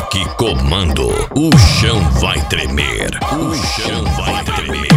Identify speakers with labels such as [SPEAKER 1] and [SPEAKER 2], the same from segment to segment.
[SPEAKER 1] Reboque comando, o chão vai tremer, o chão vai tremer.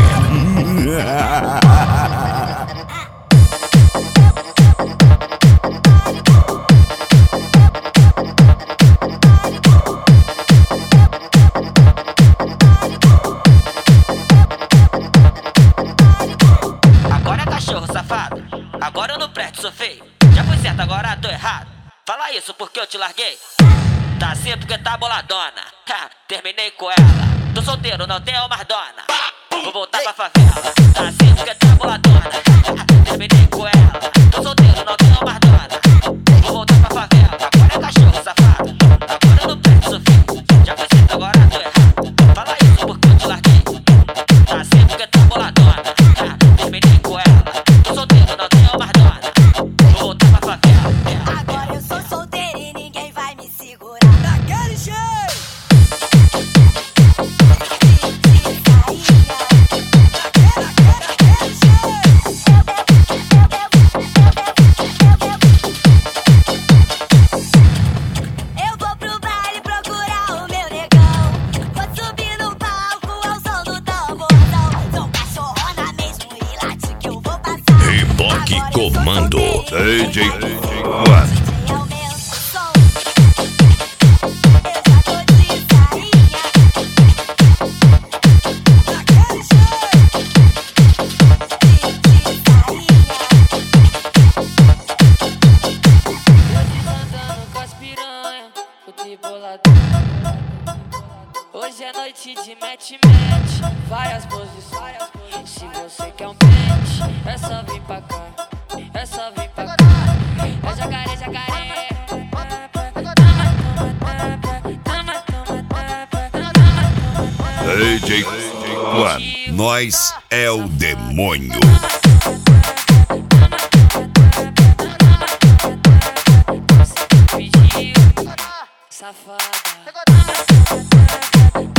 [SPEAKER 2] Agora é cachorro safado, agora eu não presto, sou feio. Já foi certo, agora tô errado. Fala isso porque eu te larguei. Tá assim porque tá boladona. Ha, terminei com ela. Tô solteiro, não tenho mais dona. Vou voltar pra favela. Tá assim porque tá boladona. Ha, terminei com ela. Tô solteiro, não tenho mais dona. Vou voltar pra favela. Agora é cachorro safado, agora eu não presto, sou feio. Já foi certo, agora tô errado. Fala isso porque eu te larguei. Tá assim porque tá boladona. Ha, terminei com ela. Tô solteiro, não tenho mais dona. Vou voltar pra favela.
[SPEAKER 3] Agora eu sou solteira e ninguém vai me segurar. Daquele jeito! Eu vou pro baile procurar o meu negão. Vou subir no palco ao som do tamborzão. Sou cachorrona mesmo e late que eu vou passar.
[SPEAKER 1] Reboque comando, DJ
[SPEAKER 3] One. Aumenta o som. Eu já tô de sainha. Daquele jeito. De
[SPEAKER 4] Andando com as piranha, fute boladão. Hoje é noite de match, várias posições. Se você quer um pente, é só vir pra cá, é só vir pra cá. É jacaré, jacaré.
[SPEAKER 1] DJ One, nós é o demônio.
[SPEAKER 4] Pediu, safada.